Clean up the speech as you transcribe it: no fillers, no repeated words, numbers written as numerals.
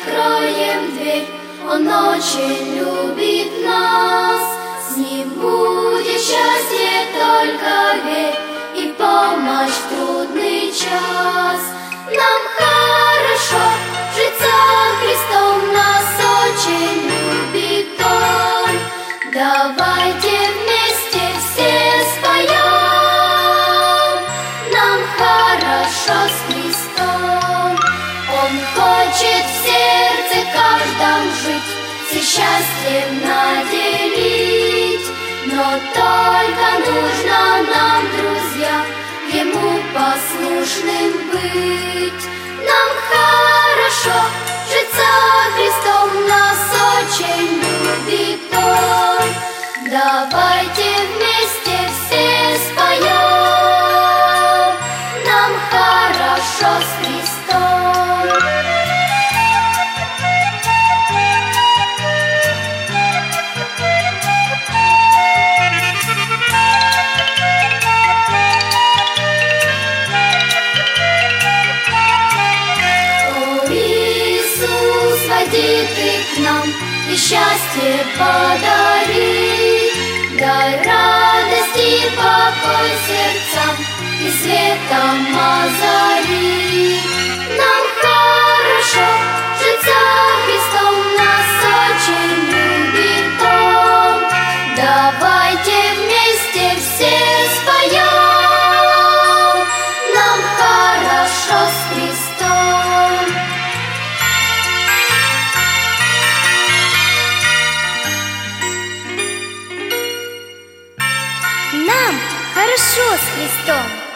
откроем дверь, Он очень любит нас. С Ним будет счастье, только верь, и помощь в трудный час. Нам хорошо жить со Христом, нас очень любит Он. Давайте вместе все споем. Нам хорошо с Христом. Он хочет в сердце каждом жить, все счастьем наделить. Но только нужно нам, друзья, Ему послушным быть. Нам хорошо жить со Христом, нас очень любит Он. Давайте вместе все споем. Нам хорошо с Христом. Води Ты к нам и счастье подари. Дай радость и покой сердцам и светом озари. Нам хорошо жить со Христом, нас очень любит Он. Давайте вместе все споем. Нам хорошо с Христом. Нам хорошо с Христом.